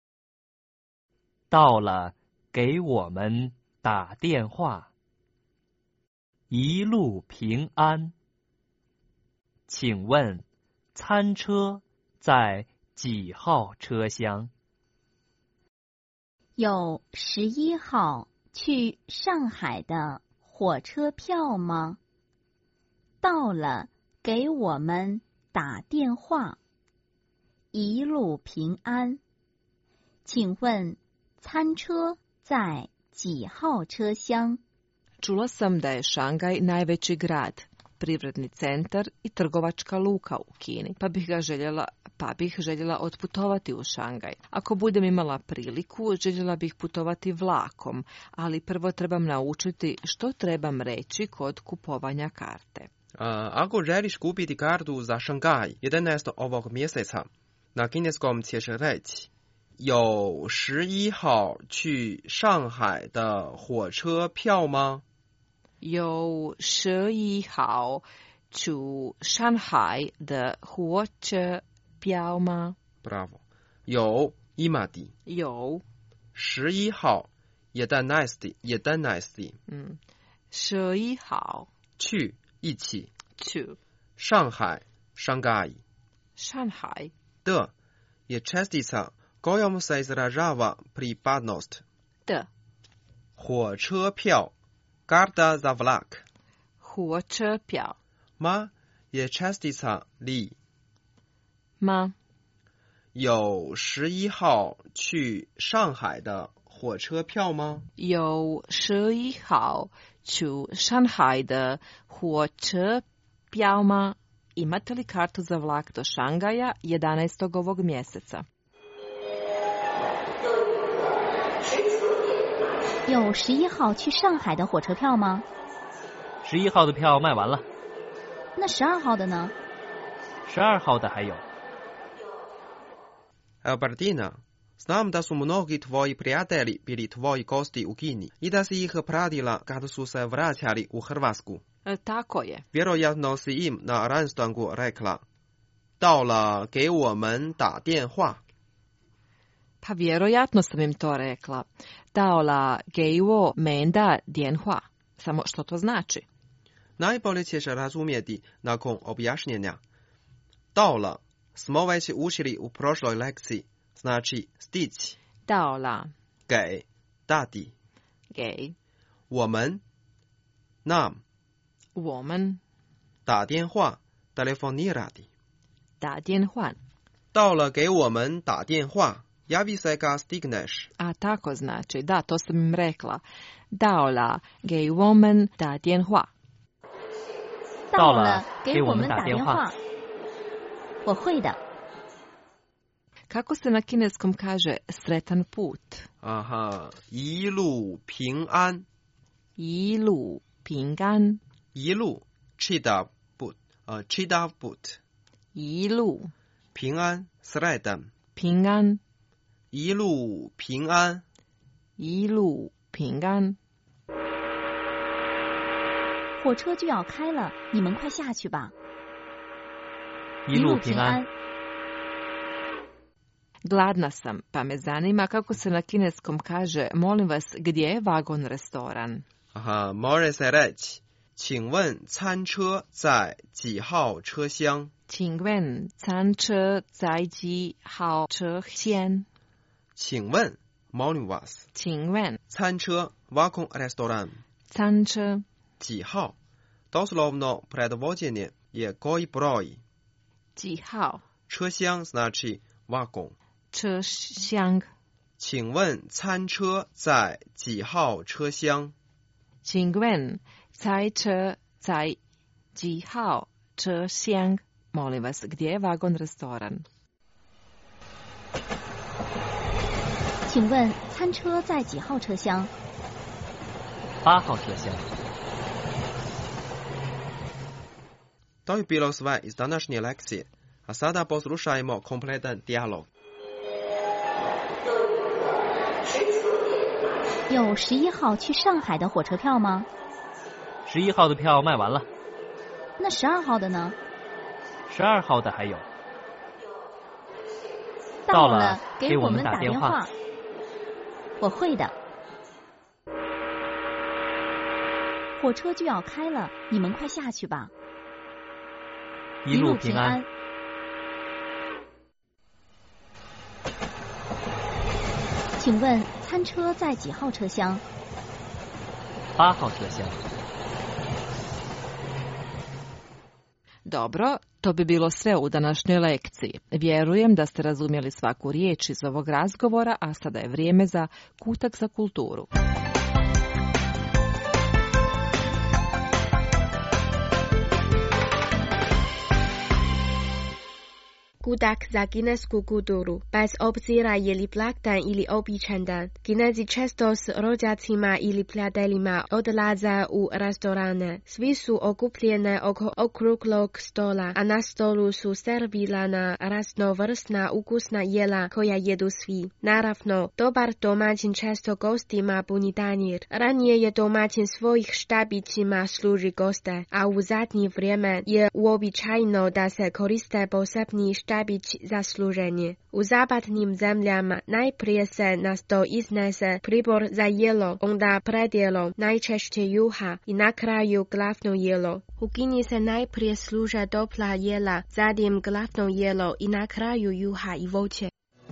到了，给我们打电话。一路平安。请问，餐车在几号车厢？ 有11号去上海的火车票吗？到了，给我们打电话。一路平安。请问，餐车在几号车厢？ Čula sam da je Šangaj najveći grad, privredni centar i trgovačka luka u Kini, pa bih željela otputovati u Šangaj. Ako budem imala priliku, željela bih putovati vlakom, ali prvo trebam naučiti što trebam reći kod kupovanja karte. Ako želiš kupiti kartu za Šangaj 11. ovog mjeseca, na kineskom ćeš reći 有11号去上海的火车票吗？ 有11号去上海的火车票吗？ Bravo. 有 imati. 有 11号 11. 11号去一起去上海 Shanghai 上海的 je čestica kojom se izražava pripadnost. d 火车票 karta za vlak. 火车票 ma je čestica li. ma 有11号去上海的火车票吗？ 有11号去上海的火车票吗？ Imate li kartu za vlak do Šangaja 11. ovog mjeseca? 有11号去上海的火车票吗 ？11号的票卖完了。 那12号的呢 ？12号的还有。 Albertina, znam da su mnogi tvoji prijatelji bili tvoji gosti u Kini i da si ih pratila kad su se vraćali u Hrvatsku. Tako je. Vjerojatno si im na rastanku rekla 到了给我们打电话。 Pa vjerojatno sam im to rekla. Daola geiwo menda dienhua. Samo što to znači? Najbolje ćeš razumjeti nakon objašnjenja. 到了 smo već učili u prošloj lekciji, znači stići. 到了给 dati. 给我们 nam 我们打电话 telefonirati. 打电话到了给我们打电话 javi se kad stigneš. A tako znači, da, to sam im rekla. Daola geiwo men da dienhua. 到了给我们打电话。我会的。 Kako se na kineskom kaže sretan put? Aha, 一路平安。 一路平安。 一路 chidav put. 一路平安 sretan. 平安。 一路平安。 一路平安。 火车就要开了，你们快下去吧。 一路平安。 Gladna sam, pa me zanima kako se na kineskom kaže, molim vas, gdje je vagon restoran? Aha, može se reći, 请问餐车在几号车厢？ 请问餐车在几号车厢？ 请问 molim vas. 请问餐车 vagon restoran. 餐车几号 doslovno predvođenje je koji broj. 几号车厢 znači vagon. 车厢。 请问餐车在几号车厢？ 请问餐车在几号车厢？ Molim vas, gdje je vagon restoran? 请问餐车在几号车厢 ？8号车厢。 To je bilo sve iz današnje lekcije, a sada poslušajmo kompletan dijalog. 有11号去上海的火车票吗 ？11号的票卖完了。 那12号的呢？ 12号的还有。 到了，给我们打电话。 我会的。火车就要开了，你们快下去吧。 一路平安。 请问餐车在几号车厢 ？8号车厢。 Dobro, to bi bilo sve u današnjoj lekciji. Vjerujem da ste razumjeli svaku riječ iz ovog razgovora, a sada je vrijeme za kutak za kulturu. Kutak za kinesku kulturu, bez obzira je li blagdan ili običan dan. Kinezi često s rođacima ili prijateljima odlaze u restorane. Svi su okupljeni oko okruglog stola, a na stolu su servirana raznovrsna ukusna jela koja jedu svi. Naravno, dobar domaćin često gostima puni tanjir. Ranije je domaćin svojih štabićima služi goste, a u zadnje vrijeme je uobičajeno da se koriste posebni štabić za služenje. U zapadnim zemljama najprije se na sto iznese pribor za jelo, onda predjelo, najčešće juha i na kraju glavno jelo. U Kini se najprije služe topla jela, zatim glavno jelo i na kraju juha i voće.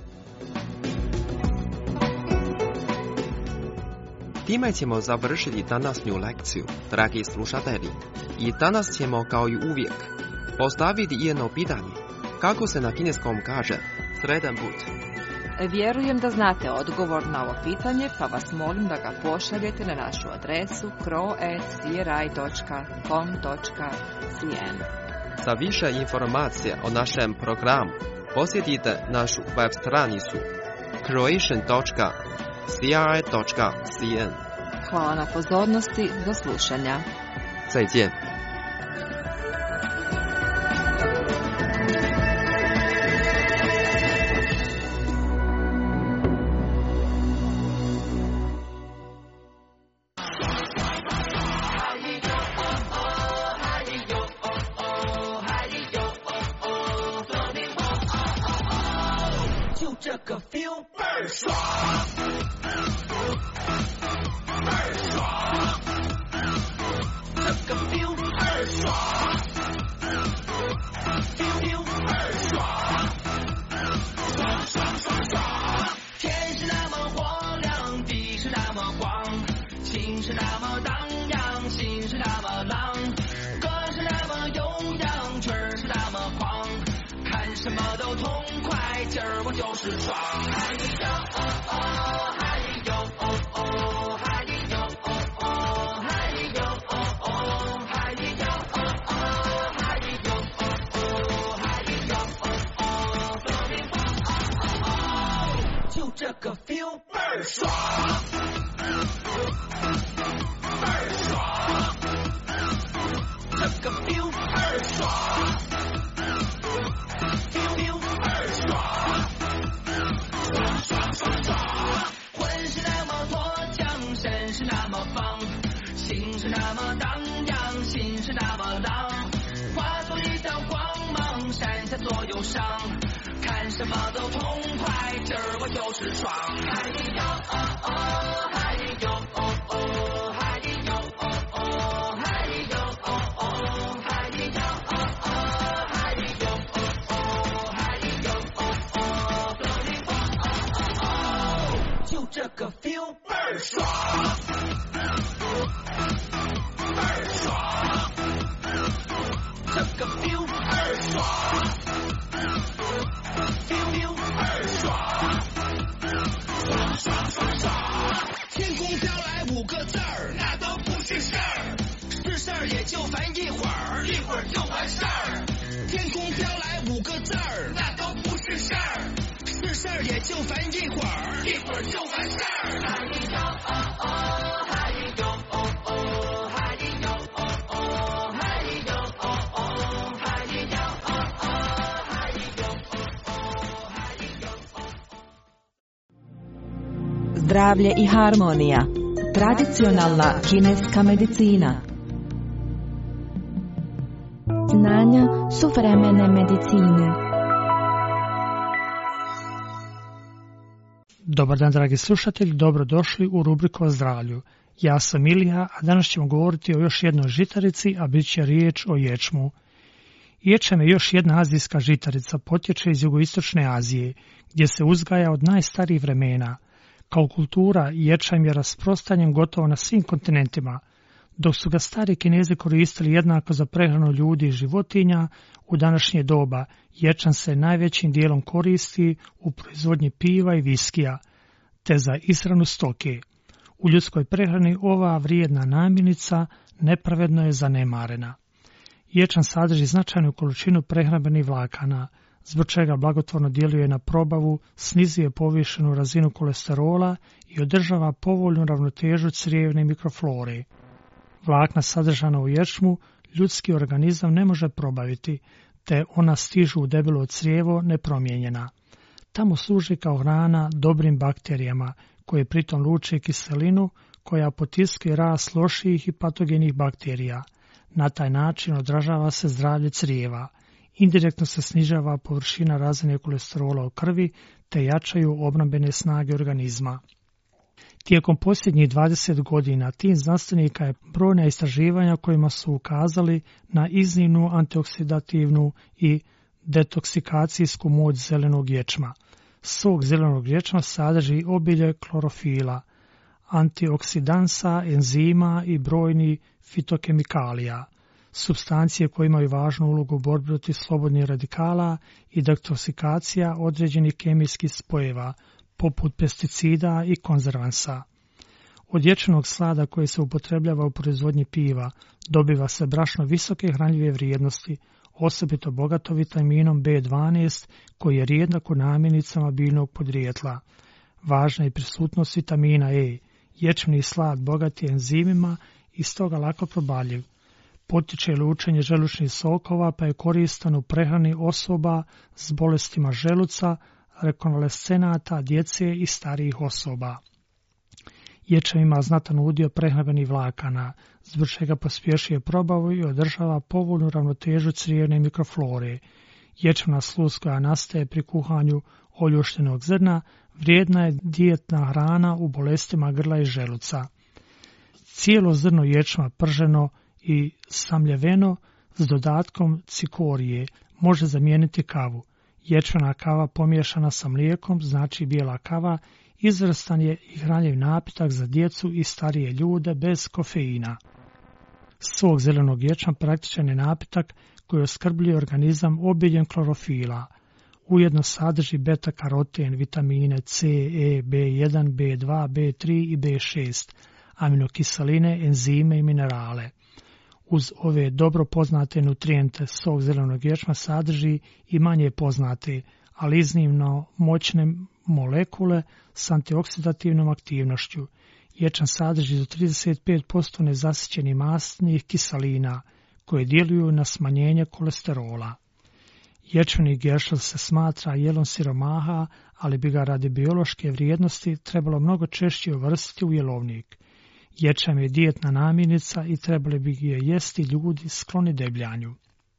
Time ćemo završiti današnju lekciju, dragi slušatelji. I danas ćemo kao i uvijek postaviti jedno pitanje. Kako se na kineskom kaže sredan put? Vjerujem da znate odgovor na ovo pitanje, pa vas molim da ga pošaljete na našu adresu kro@cri.com.cn. Za više informacija o našem programu posjetite našu web stranicu croatian.cri.cn. Hvala na pozornosti, do slušanja. 再见。 这个 feel 倍儿爽，倍儿爽，这个 feel 倍儿爽 ，feel 倍儿爽，爽爽爽爽。天是那么火亮，地是那么广，情是那么荡漾，心是那么浪，歌是那么悠扬，曲儿是那么狂，看什么都痛快，今儿我就是爽。嗨哟哦哦，嗨哟哦哦，嗨哟哦哦，嗨哟哦哦，嗨哟哦哦，嗨哟哦哦，嗨哟哦哦，说明哦，就这个 feel 倍儿爽，倍儿爽，这个 feel 倍儿爽。魂是那么脱缰，身是那么放，心是那么荡漾，心是那么浪，化作一道光芒，闪下左右上，看什么都痛快，今儿我就是爽。嗨哟哦哦，嗨哟哦哦，嗨哟哦哦，嗨哟哦哦，嗨哟哦哦，嗨哟哦哦，嗨哟哦哦，说明就这个 feel 倍儿爽，倍儿爽，这个 feel 倍儿爽 ，feel 倍儿爽，爽爽爽爽。天空飘来5个字儿，那都不是事儿，是事儿也就烦一会儿，一会儿就完事儿。天空飘来5个字儿，那都不是事儿。是事儿也就烦一会儿，一会儿就完事儿。嗨哟哦哦，嗨哟哦哦，嗨哟哦哦，嗨哟哦哦，嗨哟哦哦，嗨哟哦哦，嗨哟哦哦。 Zdravlje i harmonija. Tradicionalna kineska medicina. Znanja suvremene medicine. Dobar dan, dragi slušatelji, dobrodošli u rubriku o zdravlju. Ja sam Ilija, a danas ćemo govoriti o još jednoj žitarici, a bit će riječ o ječmu. Ječam je još jedna azijska žitarica, potječe iz jugoistočne Azije, gdje se uzgaja od najstarijih vremena. Kao kultura, ječam je rasprostranjen gotovo na svim kontinentima. Dok su ga stari Kinezi koristili jednako za prehranu ljudi i životinja, u današnje doba ječam se najvećim dijelom koristi u proizvodnji piva i viskija, te za ishranu stoke. U ljudskoj prehrani ova vrijedna namirnica nepravedno je zanemarena. Ječam sadrži značajnu količinu prehrambenih vlakana, zbog čega blagotvorno djeluje na probavu, snizuje povišenu razinu kolesterola i održava povoljnu ravnotežu crijevne mikroflore. Vlakna sadržana u ječmu ljudski organizam ne može probaviti, te ona stižu u debelo crijevo nepromijenjena. Tamo služi kao hrana dobrim bakterijama, koje pritom luče kiselinu koja potiskuje rast loših i patogenih bakterija. Na taj način odražava se zdravlje crijeva. Indirektno se snižava površina razine kolesterola u krvi, te jačaju obrambene snage organizma. Tijekom posljednjih 20 godina tim znanstvenika je brojna istraživanja kojima su ukazali na iznimnu antioksidativnu i detoksikacijsku moć zelenog ječma. Sok zelenog ječma sadrži obilje klorofila, antioksidansa, enzima i brojni fitokemikalija, supstancije koje imaju važnu ulogu u borbi protiv slobodnih radikala i detoksikacija određenih kemijskih spojeva, poput pesticida i konzervansa. Od ječmenog slada koji se upotrebljava u proizvodnji piva dobiva se brašno visoke hranljive vrijednosti, osobito bogato vitaminom B12 koji je rijedak u namirnicama biljnog podrijetla. Važna je prisutnost vitamina E. Ječmeni slad bogat je enzimima i stoga lako probavljiv. Potiče lučenje želučnih sokova pa je koristan u prehrani osoba s bolestima želuca, rekonvalescenata, djece i starijih osoba. Ječam ima znatan udio prehrambenih vlakana, zbog čega pospješuje probavu i održava povoljnu ravnotežu crijevne mikroflore. Ječmena sluz koja nastaje pri kuhanju oljuštenog zrna vrijedna je dijetna hrana u bolestima grla i želuca. Cijelo zrno ječma prženo i samljeveno s dodatkom cikorije može zamijeniti kavu. Ječmena kava pomiješana sa mlijekom, znači bijela kava, izvrstan je i hranjiv napitak za djecu i starije ljude bez kofeina. Sok zelenog ječma praktičan je napitak koji oskrbljuje organizam obiljem klorofila. Ujedno sadrži beta-karoten, vitamine C, E, B1, B2, B3 i B6, aminokiseline, enzime i minerale. Uz ove dobro poznate nutrijente sok zelenog ječma sadrži i manje poznate, ali iznimno moćne molekule s antioksidativnom aktivnošću. Ječam sadrži do 35% nezasićenih masnih kiselina koje djeluju na smanjenje kolesterola. Ječmeni geršel se smatra jelom siromaha, ali bi ga radi biološke vrijednosti trebalo mnogo češće uvrstiti u jelovnik. Ječam je dijetna namirnica i trebali bi je jesti ljudi skloni debljanju.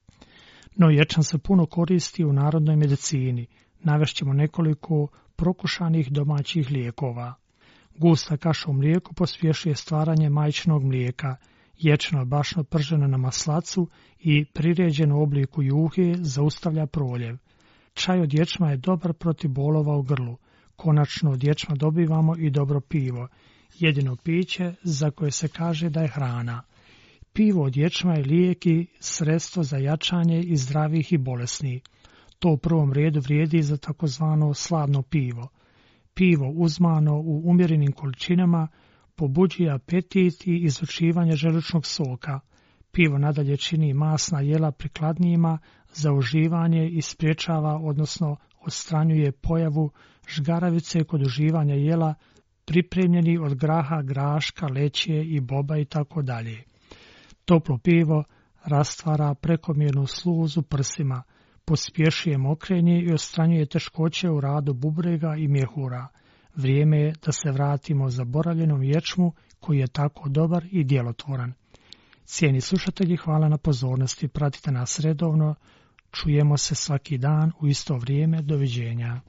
No ječam se puno koristi u narodnoj medicini. Navešćemo nekoliko prokušanih domaćih lijekova. Gusta kaša u mlijeku pospješuje stvaranje majčinog mlijeka. Ječano brašno prženo na maslacu i priređeno u obliku juhe zaustavlja proljev. Čaj od ječma je dobar protiv bolova u grlu. Konačno od ječma dobivamo i dobro pivo, jedino piće za koje se kaže da je hrana. Pivo od ječma je lijek i sredstvo za jačanje i zdravih i bolesnih. To u prvom redu vrijedi za takozvano sladno pivo. Pivo uzmano u umjerenim količinama pobuđuje apetit i izlučivanje želučnog soka. Pivo nadalje čini masna jela prikladnijima za uživanje i spriječava, odnosno odstranjuje pojavu žgaravice kod uživanja jela pripremljeni od graha, graška, leće i boba itd. Toplo pivo rastvara prekomjernu sluz u prsima, pospješuje mokrenje i odstranjuje teškoće u radu bubrega i mjehura. Vrijeme je da se vratimo zaboravljenom ječmu koji je tako dobar i djelotvoran. Cijeni slušatelji, hvala na pozornosti, pratite nas redovno, čujemo se svaki dan u isto vrijeme, doviđenja.